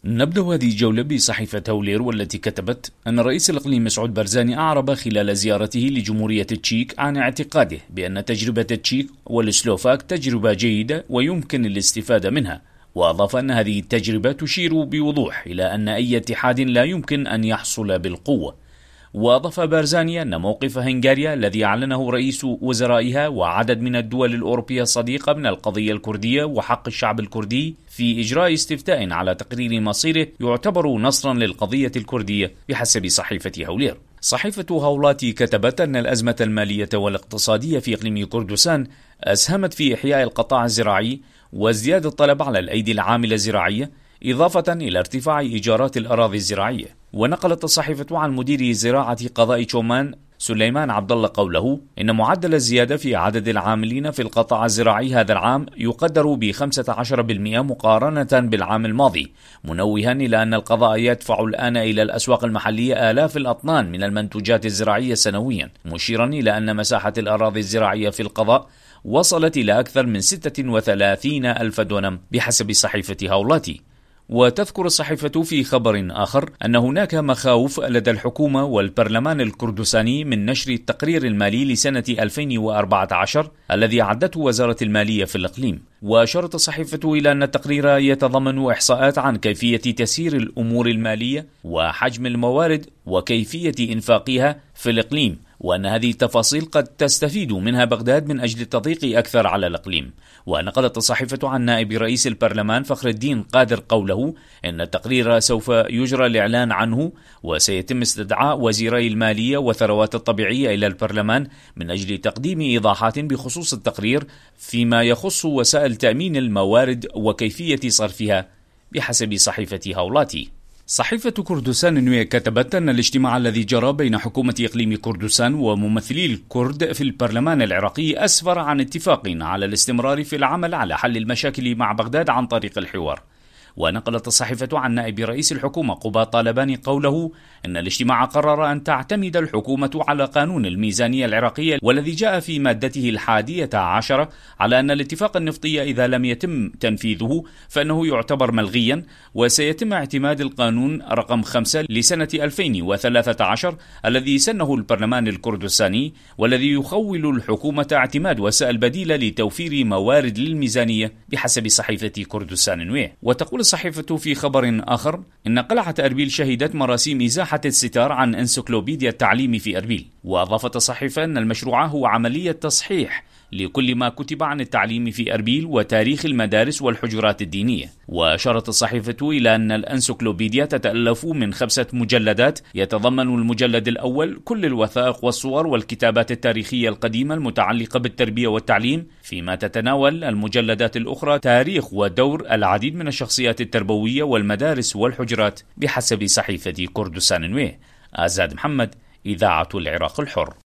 نبدأ هذه الجولة بصحيفة هولير، والتي كتبت أن رئيس الإقليم مسعود بارزاني أعرب خلال زيارته لجمهورية التشيك عن اعتقاده بأن تجربة التشيك والسلوفاك تجربة جيدة ويمكن الاستفادة منها، وأضاف أن هذه التجربة تشير بوضوح إلى أن أي اتحاد لا يمكن أن يحصل بالقوة. وأضاف بارزاني أن موقف هنغاريا الذي أعلنه رئيس وزرائها وعدد من الدول الأوروبية الصديقة من القضية الكردية وحق الشعب الكردي في إجراء استفتاء على تقرير مصيره يعتبر نصرا للقضية الكردية بحسب صحيفة هولير. صحيفة هولاتي كتبت أن الأزمة المالية والاقتصادية في إقليم كردستان أسهمت في إحياء القطاع الزراعي وازدياد الطلب على الأيدي العاملة الزراعية، إضافة إلى ارتفاع إيجارات الأراضي الزراعية. ونقلت الصحيفة عن مدير زراعة قضاء شومان سليمان عبد الله قوله إن معدل الزيادة في عدد العاملين في القطاع الزراعي هذا العام يقدر ب15% مقارنة بالعام الماضي، منوها إلى أن القضاء يدفع الآن إلى الأسواق المحلية آلاف الأطنان من المنتوجات الزراعية سنويا، مشيرا إلى أن مساحة الأراضي الزراعية في القضاء وصلت إلى أكثر من 36 ألف دونم بحسب صحيفة هولاتي. وتذكر الصحيفة في خبر آخر أن هناك مخاوف لدى الحكومة والبرلمان الكردستاني من نشر التقرير المالي لسنة 2014 الذي أعدته وزارة المالية في الإقليم. وأشارت الصحيفة إلى أن التقرير يتضمن إحصاءات عن كيفية تسيير الأمور المالية وحجم الموارد وكيفية إنفاقها في الإقليم، وأن هذه التفاصيل قد تستفيد منها بغداد من أجل التضييق أكثر على الإقليم. ونقلت الصحيفة عن نائب رئيس البرلمان فخر الدين قادر قوله إن التقرير سوف يجرى الإعلان عنه، وسيتم استدعاء وزيري المالية والثروات الطبيعية إلى البرلمان من أجل تقديم إيضاحات بخصوص التقرير فيما يخص وسائل تأمين الموارد وكيفية صرفها بحسب صحيفة هولاتي. صحيفة كردستان النوية كتبت أن الاجتماع الذي جرى بين حكومة إقليم كردستان وممثلي الكرد في البرلمان العراقي أسفر عن اتفاق على الاستمرار في العمل على حل المشاكل مع بغداد عن طريق الحوار. ونقلت الصحيفة عن نائب رئيس الحكومة قباد طالباني قوله إن الاجتماع قرر أن تعتمد الحكومة على قانون الميزانية العراقية والذي جاء في مادته 11 على أن الاتفاق النفطي إذا لم يتم تنفيذه فإنه يعتبر ملغيا، وسيتم اعتماد القانون رقم 5 لسنة 2013 الذي سنه البرلمان الكردستاني، والذي يخول الحكومة اعتماد وسائل بديلة لتوفير موارد للميزانية بحسب صحيفة كردستان النوية. وتقول الصحيفة في خبر آخر إن قلعة أربيل شهدت مراسيم إزاحة الستار عن انسيكلوبيديا التعليم في أربيل. وأضافت الصحيفة أن المشروع هو عملية تصحيح لكل ما كتب عن التعليم في أربيل وتاريخ المدارس والحجرات الدينية. وأشارت الصحيفة إلى أن الأنسيكلوبيديا تتألف من 5 مجلدات، يتضمن المجلد الأول كل الوثائق والصور والكتابات التاريخية القديمة المتعلقة بالتربية والتعليم، فيما تتناول المجلدات الأخرى تاريخ ودور العديد من الشخصيات التربوية والمدارس والحجرات بحسب صحيفة كردستان النوية. آزاد محمد، إذاعة العراق الحر.